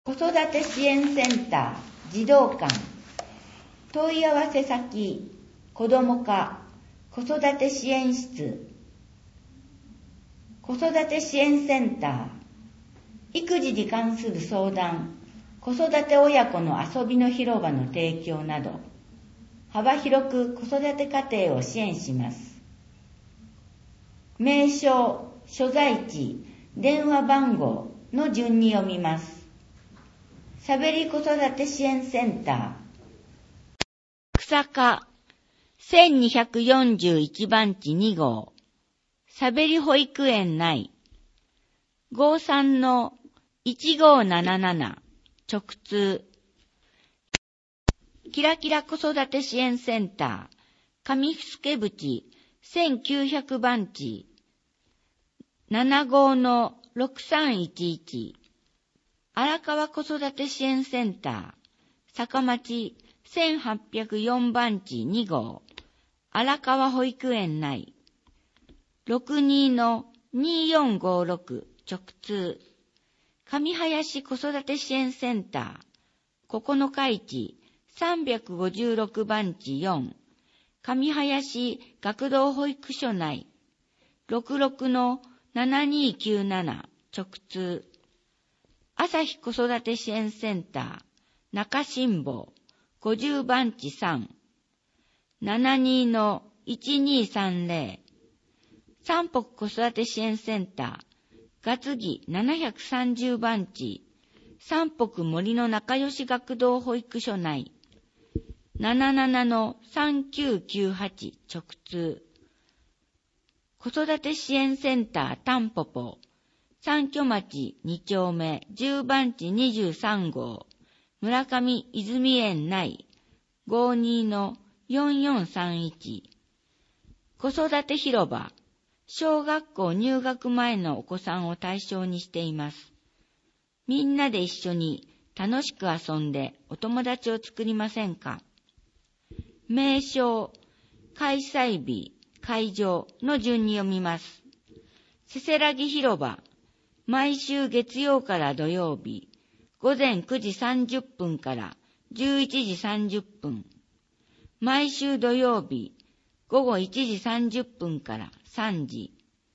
子育て支援センター児童館問い合わせ先子ども課子育て支援室子育て支援センター育児に関する相談子育て親子の遊びの広場の提供など幅広く子育て家庭を支援します。名称、所在地、電話番号の順に読みます。しゃべり子育て支援センター草加1241番地2号しゃべり保育園内 53-1577 直通キラキラ子育て支援センター上助渕1900番地75-6311荒川子育て支援センター坂町1804番地2号荒川保育園内 62-2456 直通上林子育て支援センター9日市356番地4上林学童保育所内 66-7297 直通朝日子育て支援センター中新坊50番地3 72-1230三北子育て支援センターガツギ730番地三北森の仲良し学童保育所内 77-3998 直通子育て支援センタータンポポ三居町2丁目10番地23号村上泉園内 52-4431 子育て広場小学校入学前のお子さんを対象にしています。みんなで一緒に楽しく遊んでお友達を作りませんか？名称、開催日、会場の順に読みます。せせらぎ広場毎週月曜から土曜日、午前9時30分から11時30分。毎週土曜日、午後1時30分から3時。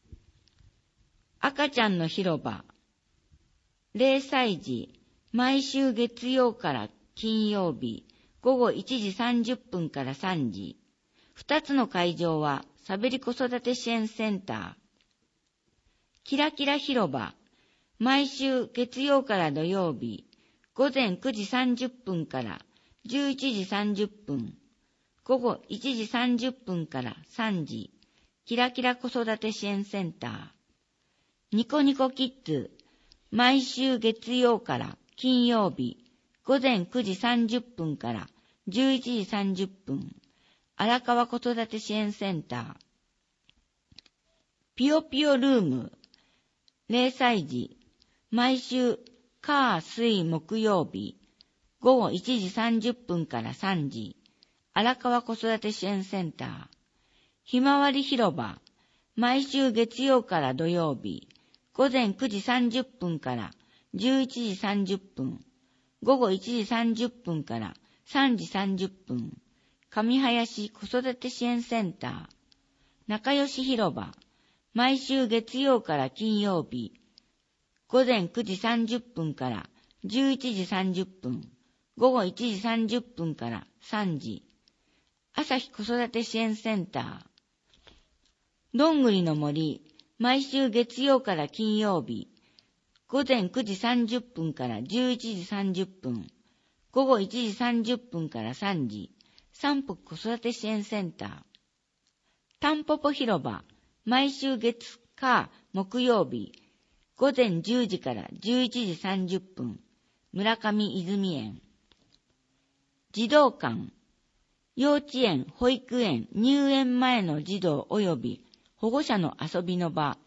赤ちゃんの広場、0歳児、毎週月曜から金曜日、午後1時30分から3時。2つの会場は、さべり子育て支援センター。キラキラ広場、毎週月曜から土曜日、午前9時30分から11時30分、午後1時30分から3時、キラキラ子育て支援センター。ニコニコキッズ、毎週月曜から金曜日、午前9時30分から11時30分、荒川子育て支援センター。ピヨピヨルーム、0歳児、毎週、火、水、木曜日、午後1時30分から3時、荒川子育て支援センター。ひまわり広場、毎週月曜から土曜日、午前9時30分から11時30分、午後1時30分から3時30分、上林子育て支援センター。仲良し広場、毎週月曜から金曜日、午前9時30分から11時30分、午後1時30分から3時。朝日子育て支援センター。どんぐりの森、毎週月曜から金曜日、午前9時30分から11時30分、午後1時30分から3時。三北子育て支援センター。タンポポ広場、毎週月火木曜日、午前10時から11時30分、村上泉園。児童館、幼稚園、保育園、入園前の児童及び保護者の遊びの場、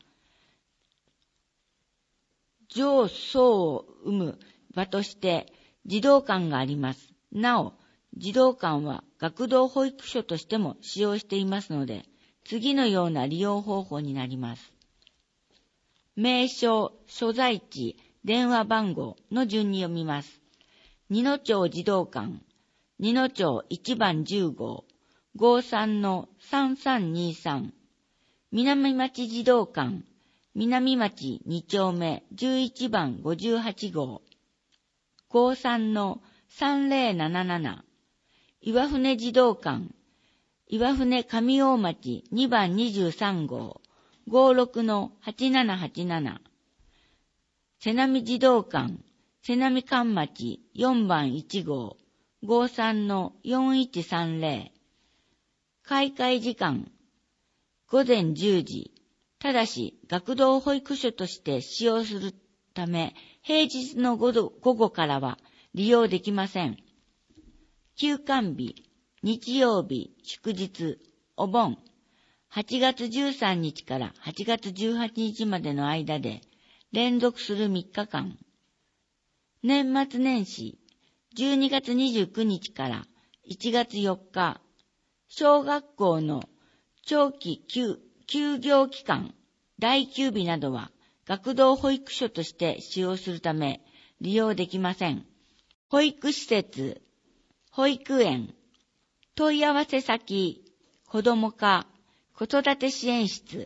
上層を生む場として児童館があります。なお、児童館は学童保育所としても使用していますので、次のような利用方法になります。名称、所在地、 電話番号の順に読みます。二野町児童館、二野町1番10号、53-3323。南町児童館、南町2丁目11番58号、53-3077。岩船児童館、岩船上大町2番23号、56-8787。瀬波児童館、瀬波関町4番1号、53-4130。開会時間、午前10時。ただし、学童保育所として使用するため、平日の午後からは利用できません。休館日、日曜日、祝日、お盆、8月13日から8月18日までの間で連続する3日間。年末年始、12月29日から1月4日、小学校の長期休業期間、第休日などは学童保育所として使用するため利用できません。保育施設、保育園、問い合わせ先、子ども課、子育て支援室、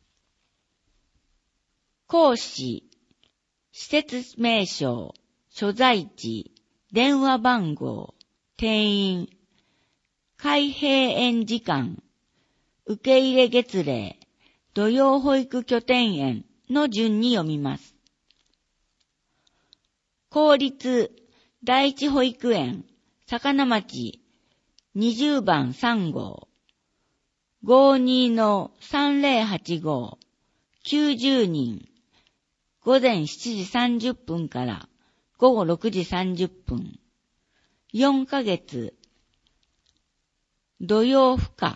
講師、施設名称、所在地、電話番号、定員、開閉園時間、受け入れ月齢、土曜保育拠点園の順に読みます。公立第一保育園、魚町20番3号、52-3085、90人、午前7時30分から午後6時30分、4ヶ月、土曜付加、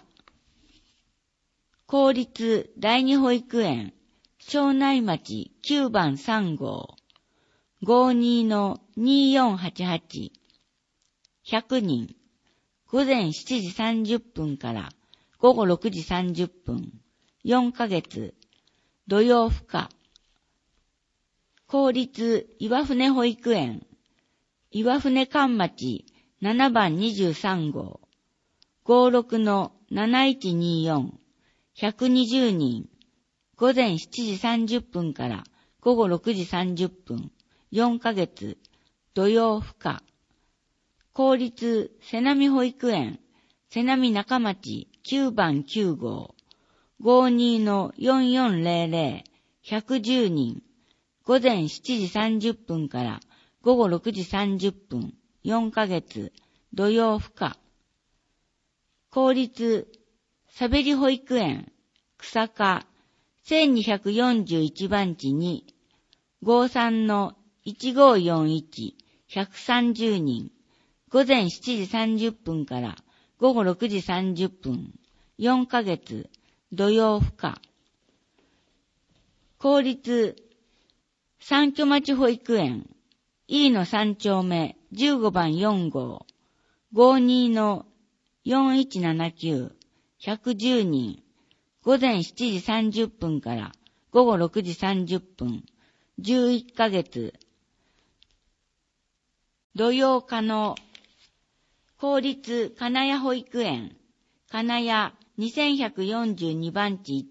公立第二保育園、庄内町9番3号、52-2488、100人、午前7時30分から午後6時30分、4ヶ月、土曜付加、公立岩船保育園、岩船関町7番23号、56-7124、120人、午前7時30分から午後6時30分、4ヶ月、土曜付加、公立瀬波保育園、瀬波中町9番9号、52-4400、110人、午前7時30分から午後6時30分、4ヶ月、土曜付加、公立さべり保育園、草加1241番地に、53-1541、130人、午前7時30分から午後6時30分、4ヶ月、土曜付加。公立三居町保育園、飯野3丁目15番4号、52-4179、110人、午前7時30分から午後6時30分、11ヶ月、土曜可能、公立金谷保育園、金谷2142番地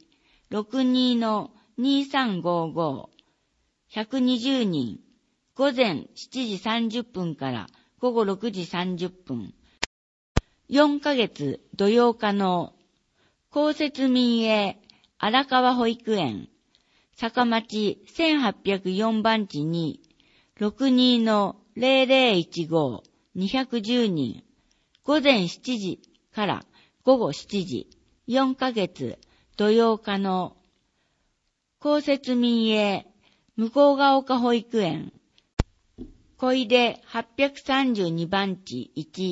1、62-2355、120人、午前7時30分から午後6時30分、4ヶ月土曜可能、公設民営荒川保育園、坂町1804番地に、62-0015、210人、午前7時から午後7時、4ヶ月土曜可能、公設民営向ヶ丘保育園、小出832番地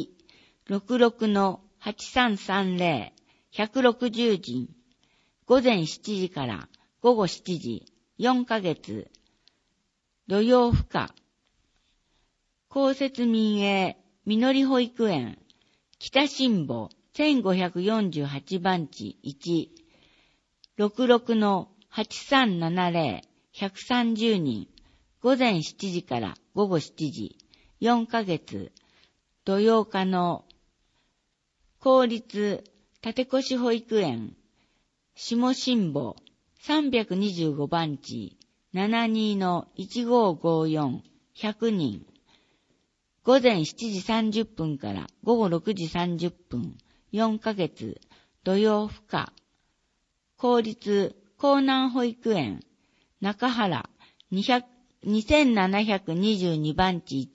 1、66-8330、160人、午前7時から午後7時、4ヶ月、土曜付加、公設民営みのり保育園、北新保1548番地1、66-8370、130人、 午前7時から午後7時、4ヶ月、土曜可能。公立立越保育園、下新保、325番地、72-1554、100人。午前7時30分から午後6時30分、4ヶ月、土曜不可。公立江南保育園、中原、2722番地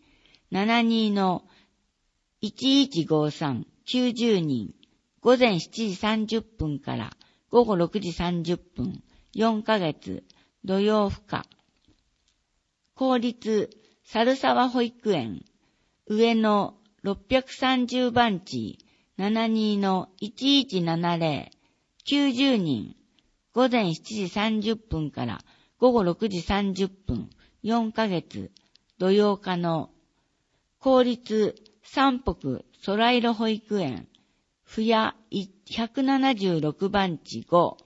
1、72-1153、90人。午前7時30分から午後6時30分、4ヶ月、土曜不可。公立猿沢保育園、上野630番地、72-1170、90人。午前7時30分から午後6時30分、4ヶ月、土曜可能。公立三北空色保育園、ふや176番地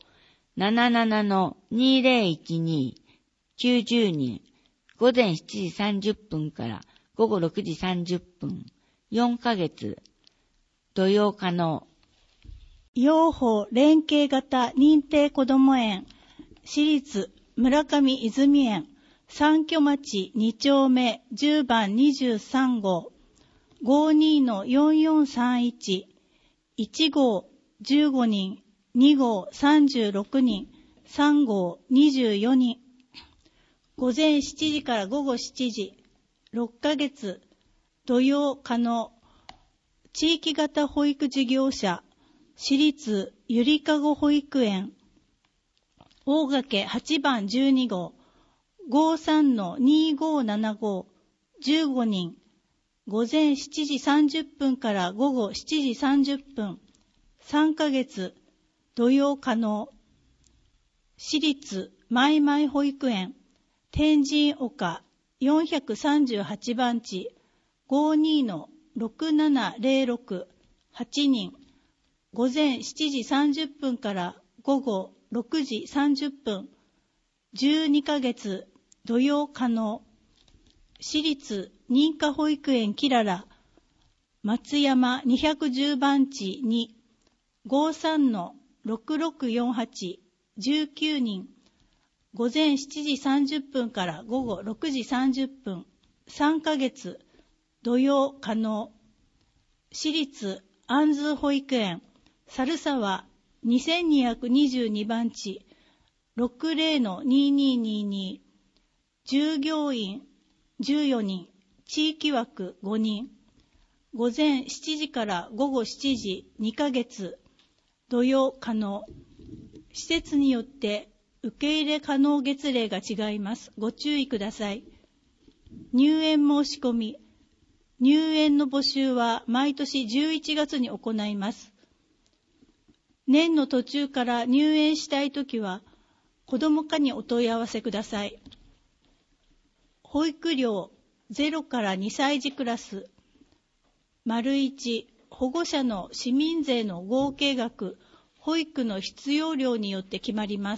5、77-2012、90人。午前7時30分から午後6時30分、4ヶ月、土曜可能。 養護連携型認定こども園、私立村上泉園、三居町2丁目10番23号、52-4431、1号15人、2号36人、3号24人。午前7時から午後7時、6ヶ月、土曜可能。地域型保育事業者、私立ゆりかご保育園、大掛8番12号、53-2575、15人。午前7時30分から午後7時30分、3ヶ月、土曜可能。私立まいまい保育園、天神岡438番地、52-6706、8人。午前7時30分から午後6時30分、12ヶ月、土曜可能。私立認可保育園きらら、松山210番地2、53-6648、19人。午前7時30分から午後6時30分、3ヶ月、土曜可能。私立安住保育園、猿沢2222番地、60-2222、従業員14人、地域枠5人。午前7時から午後7時、2ヶ月、土曜可能。施設によって受け入れ可能月齢が違います。ご注意ください。入園申し込み。入園の募集は毎年11月に行います。年の途中から入園したいときは、子ども課にお問い合わせください。保育料0から2歳児クラス。1、保護者の市民税の合計額、保育の必要量によって決まります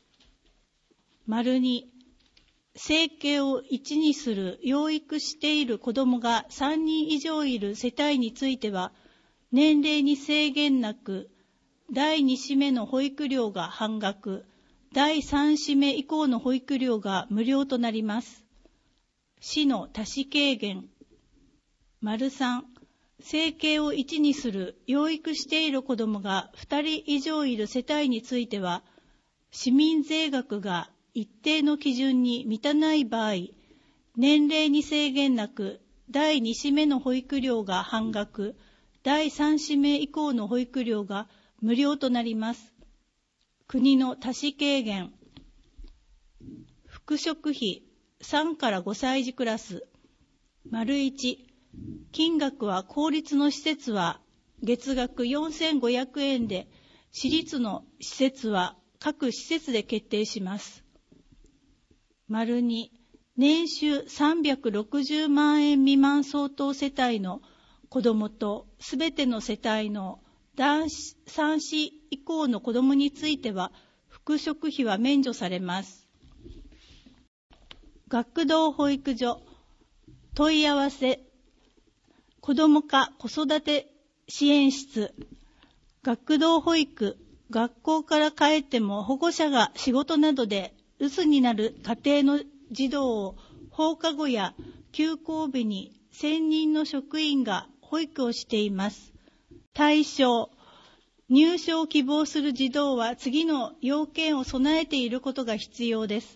。2、生計を1にする養育している子どもが3人以上いる世帯については、年齢に制限なく、第2子目の保育料が半額、第3子目以降の保育料が無料となります。市の多子軽減。3、生計を1にする養育している子どもが2人以上いる世帯については、市民税額が一定の基準に満たない場合、年齢に制限なく、第2子目の保育料が半額、第3子目以降の保育料が無料となります。国の多子軽減。服飾費3から5歳児クラス。1、金額は公立の施設は月額4500円で、私立の施設は各施設で決定します。2、年収360万円未満相当世帯の子どもとすべての世帯の3子以降の子どもについては、服飾費は免除されます。 学童保育所、問い合わせ、子ども課子育て支援室、学童保育、学校から帰っても保護者が仕事などで留守になる家庭の児童を放課後や休校日に専任の職員が保育をしています。対象、入所を希望する児童は次の要件を備えていることが必要です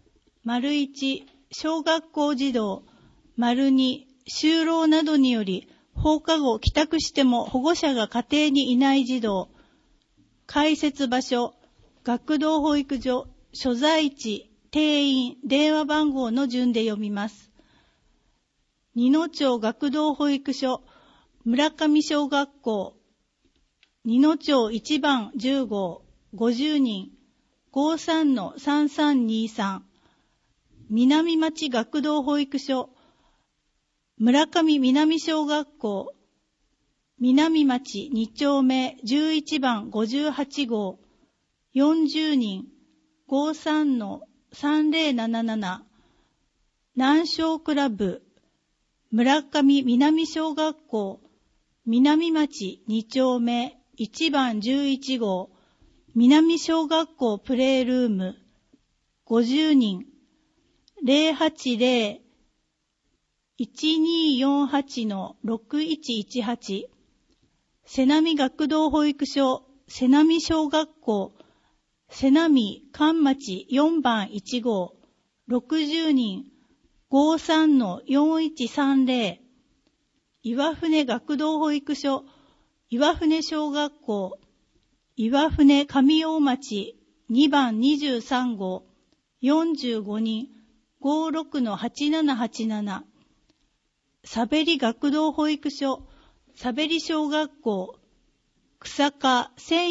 。1、小学校児童。2、就労などにより放課後帰宅しても保護者が家庭にいない児童。開設場所、学童保育所、所在地、定員、電話番号の順で読みます。二野町学童保育所、村上小学校、二野町1番10号、50人、53-3323、南町学童保育所、村上南小学校、南町2丁目11番58号、40人、53-3077、南小クラブ、村上南小学校、南町2丁目1番11号、南小学校プレイルーム、50人、080-1248-6118、瀬波学童保育所、瀬波小学校、瀬波関町4番1号、60人、53-4130、岩船学童保育所、岩船小学校、岩船上大町2番23号、45人、56-8787、さべり学童保育所、さべり小学校、草加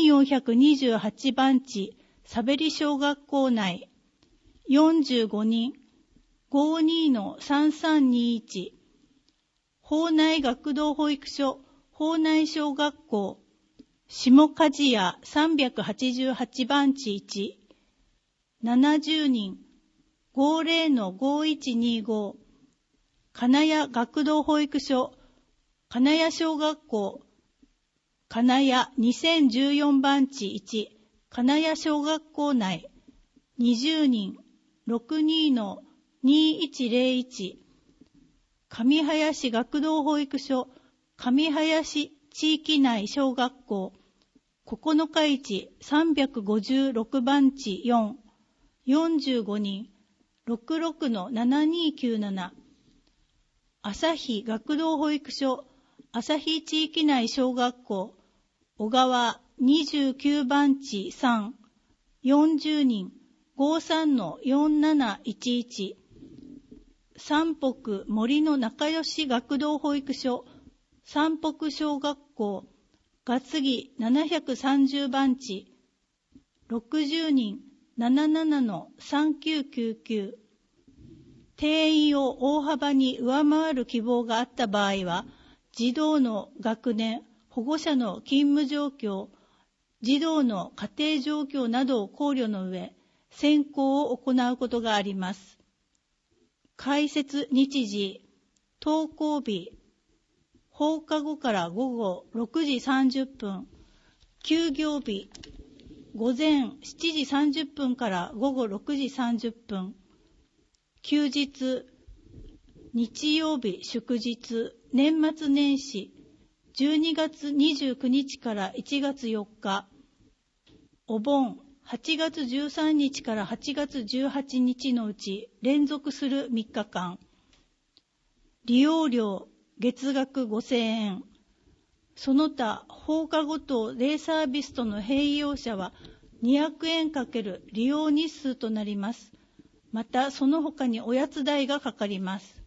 1428番地、さべり小学校内、45人、52-3321、法内学童保育所、法内小学校、下鍛冶屋388番地1、70人、50-5125、金谷学童保育所、金谷小学校、金谷2014番地1、金谷小学校内、20人、62-2101、上林学童保育所、上林地域内小学校、9日市356番地4、45人、66-7297、朝日学童保育所、朝日地域内小学校、小川29番地3、40人、53-4711、三北森の仲良し学童保育所、三北小学校、月木730番地、60人、77-3999、定員を大幅に上回る希望があった場合は、児童の学年、保護者の勤務状況、児童の家庭状況などを考慮の上、選考を行うことがあります。開設日時、登校日、放課後から午後6時30分、休業日、午前7時30分から午後6時30分、休日、日曜日、祝日、年末年始、12月29日から1月4日、お盆、8月13日から8月18日のうち連続する3日間、利用料、月額5000円、その他放課後等デイサービスとの併用者は200円×利用日数となります。またその他におやつ代がかかります。